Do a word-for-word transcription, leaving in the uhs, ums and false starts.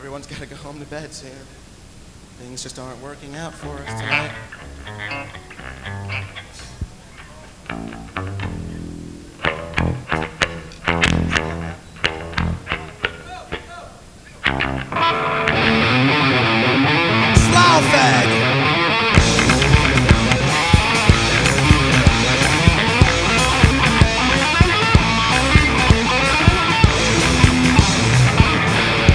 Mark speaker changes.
Speaker 1: Everyone's got to go home to bed soon. Things just aren't working out for us tonight.